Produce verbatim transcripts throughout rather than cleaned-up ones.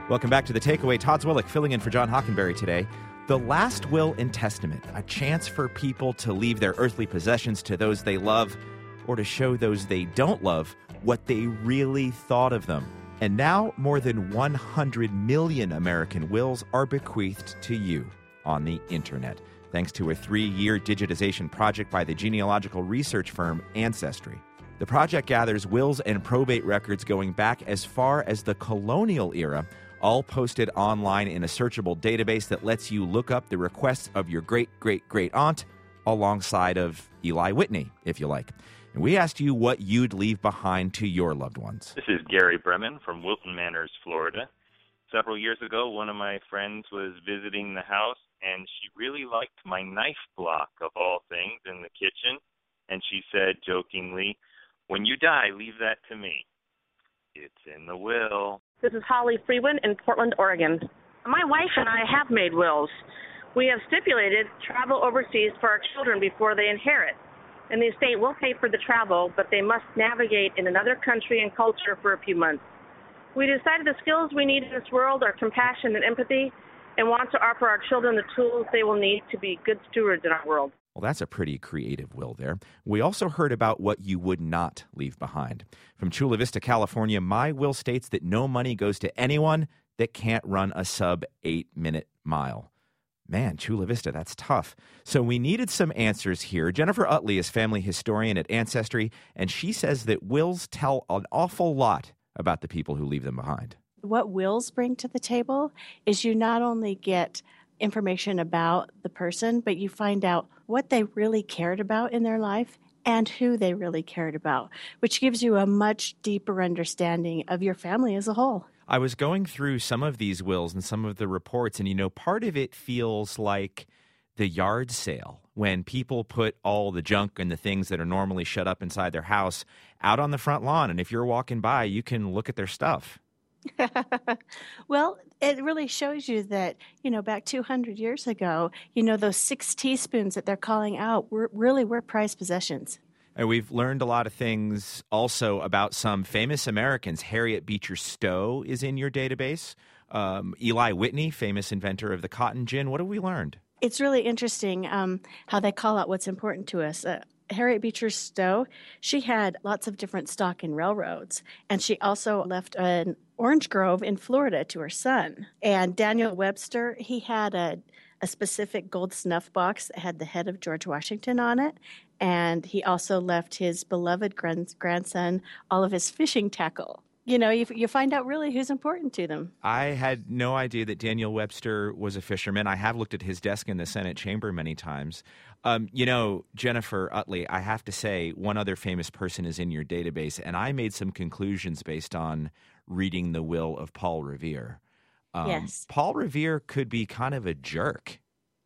Welcome back to The Takeaway. Todd Zwillich filling in for John Hockenberry today. The last will and testament, a chance for people to leave their earthly possessions to those they love or to show those they don't love what they really thought of them. And now more than one hundred million American wills are bequeathed to you on the internet, thanks to a three-year digitization project by the genealogical research firm Ancestry. The project gathers wills and probate records going back as far as the colonial era, all posted online in a searchable database that lets you look up the requests of your great-great-great-aunt alongside of Eli Whitney, if you like. And we asked you what you'd leave behind to your loved ones. This is Gary Bremen from Wilton Manors, Florida. Several years ago, one of my friends was visiting the house, and she really liked my knife block, of all things, in the kitchen. And she said, jokingly, "When you die, leave that to me." It's in the will. This is Holly Freeman in Portland, Oregon. My wife and I have made wills. We have stipulated travel overseas for our children before they inherit. And the estate will pay for the travel, but they must navigate in another country and culture for a few months. We decided the skills we need in this world are compassion and empathy, and want to offer our children the tools they will need to be good stewards in our world. Well, that's a pretty creative will there. We also heard about what you would not leave behind. From Chula Vista, California, my will states that no money goes to anyone that can't run a sub-eight-minute mile. Man, Chula Vista, that's tough. So we needed some answers here. Jennifer Utley is family historian at Ancestry, and she says that wills tell an awful lot about the people who leave them behind. What wills bring to the table is you not only get information about the person, but you find out what they really cared about in their life and who they really cared about, which gives you a much deeper understanding of your family as a whole. I was going through some of these wills and some of the reports, and, you know, part of it feels like the yard sale when people put all the junk and the things that are normally shut up inside their house out on the front lawn. And if you're walking by, you can look at their stuff. Well, it really shows you that, you know, back two hundred years ago, you know, those six teaspoons that they're calling out were really were prized possessions. And we've learned a lot of things also about some famous Americans. Harriet Beecher Stowe is in your database. Um, Eli Whitney, famous inventor of the cotton gin. What have we learned? It's really interesting um, how they call out what's important to us. Uh, Harriet Beecher Stowe, she had lots of different stock in railroads, and she also left an orange grove in Florida to her son. And Daniel Webster, he had a, a specific gold snuff box that had the head of George Washington on it, and he also left his beloved grand- grandson all of his fishing tackle. You know, you, you find out really who's important to them. I had no idea that Daniel Webster was a fisherman. I have looked at his desk in the Senate chamber many times. Um, you know, Jennifer Utley, I have to say one other famous person is in your database, and I made some conclusions based on reading the will of Paul Revere. Um, yes. Paul Revere could be kind of a jerk.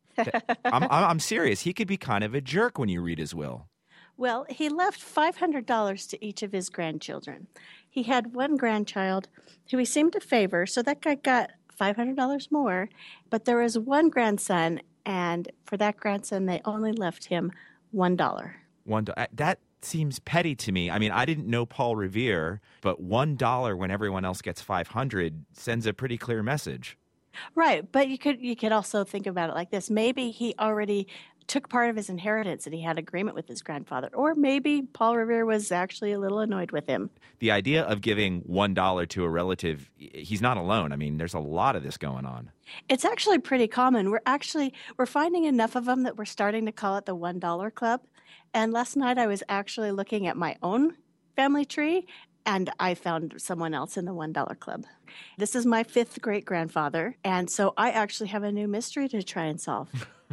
I'm, I'm serious. He could be kind of a jerk when you read his will. Well, he left five hundred dollars to each of his grandchildren. He had one grandchild who he seemed to favor, so that guy got five hundred dollars more. But there was one grandson, and for that grandson, they only left him one dollar. One do- that seems petty to me. I mean, I didn't know Paul Revere, but one dollar when everyone else gets five hundred sends a pretty clear message. Right, but you could you could also think about it like this. Maybe he already took part of his inheritance and he had agreement with his grandfather. Or maybe Paul Revere was actually a little annoyed with him. The idea of giving one dollar to a relative, he's not alone. I mean, there's a lot of this going on. It's actually pretty common. We're actually, we're finding enough of them that we're starting to call it the one dollar club. And last night I was actually looking at my own family tree, and I found someone else in the one dollar club. This is my fifth great-grandfather, and so I actually have a new mystery to try and solve.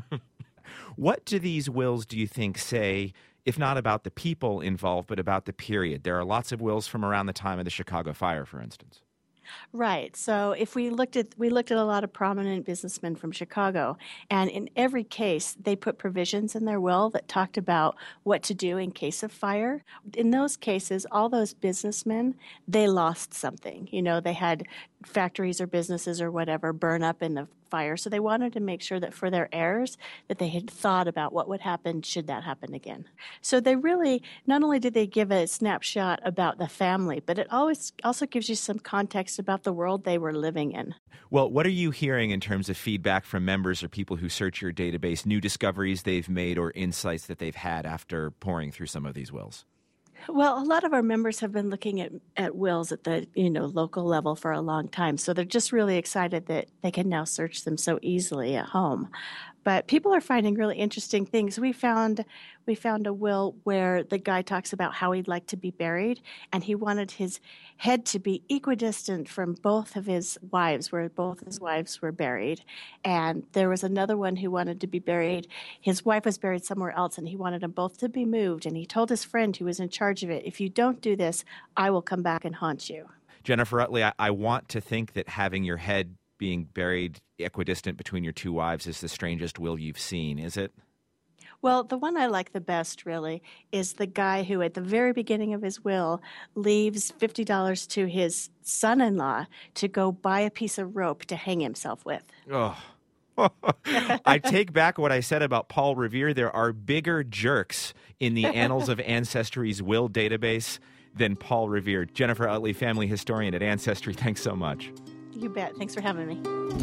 What do these wills, do you think, say, if not about the people involved, but about the period? There are lots of wills from around the time of the Chicago fire, for instance. Right. So if we looked at we looked at a lot of prominent businessmen from Chicago, and in every case they put provisions in their will that talked about what to do in case of fire. In those cases, all those businessmen, they lost something. You know, they had factories or businesses or whatever burn up in the fire. So they wanted to make sure that for their heirs that they had thought about what would happen should that happen again. So they really, not only did they give a snapshot about the family, but it always also gives you some context about the world they were living in. Well, what are you hearing in terms of feedback from members or people who search your database, new discoveries they've made or insights that they've had after poring through some of these wills? Well, a lot of our members have been looking at, at wills at the you know local level for a long time, so they're just really excited that they can now search them so easily at home. But people are finding really interesting things. We found we found a will where the guy talks about how he'd like to be buried, and he wanted his head to be equidistant from both of his wives, where both his wives were buried. And there was another one who wanted to be buried. His wife was buried somewhere else, and he wanted them both to be moved. And he told his friend who was in charge of it, if you don't do this, I will come back and haunt you. Jennifer Utley, I, I want to think that having your head being buried equidistant between your two wives is the strangest will you've seen, is it? Well, the one I like the best, really, is the guy who, at the very beginning of his will, leaves fifty dollars to his son-in-law to go buy a piece of rope to hang himself with. Oh. I take back what I said about Paul Revere. There are bigger jerks in the Annals of Ancestry's will database than Paul Revere. Jennifer Utley, family historian at Ancestry, thanks so much. You bet. Thanks for having me.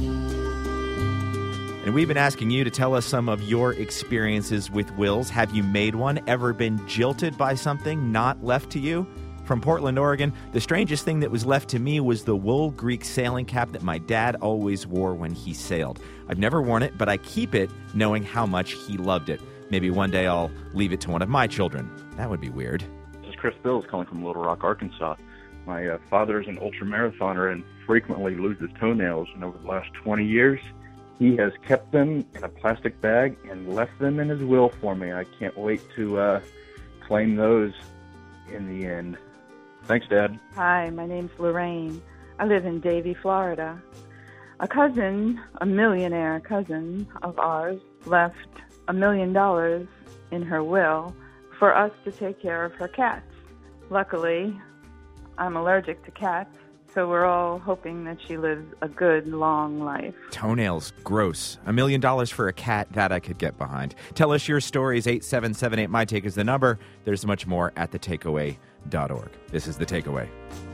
And we've been asking you to tell us some of your experiences with wills. Have you made one? Ever been jilted by something not left to you? From Portland, Oregon, the strangest thing that was left to me was the wool Greek sailing cap that my dad always wore when he sailed. I've never worn it, but I keep it knowing how much he loved it. Maybe one day I'll leave it to one of my children. That would be weird. This is Chris Bills calling from Little Rock, Arkansas. My uh, father is an ultramarathoner and frequently loses toenails, and over the last twenty years, he has kept them in a plastic bag and left them in his will for me. I can't wait to uh, claim those in the end. Thanks, Dad. Hi, my name's Lorraine. I live in Davie, Florida. A cousin, a millionaire cousin of ours, left a million dollars in her will for us to take care of her cats. Luckily, I'm allergic to cats, so we're all hoping that she lives a good, long life. Toenails, gross. A million dollars for a cat, that I could get behind. Tell us your stories. eight seven seven eight, M Y T A K E is the number. There's much more at the takeaway dot org. This is The Takeaway.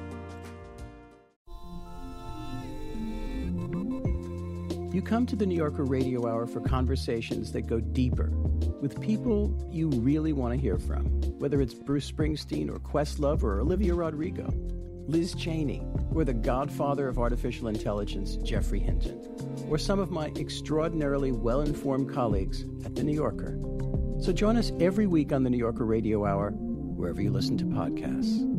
You come to the New Yorker Radio Hour for conversations that go deeper with people you really want to hear from, whether it's Bruce Springsteen or Questlove or Olivia Rodrigo, Liz Cheney, or the godfather of artificial intelligence, Geoffrey Hinton, or some of my extraordinarily well-informed colleagues at The New Yorker. So join us every week on the New Yorker Radio Hour, wherever you listen to podcasts.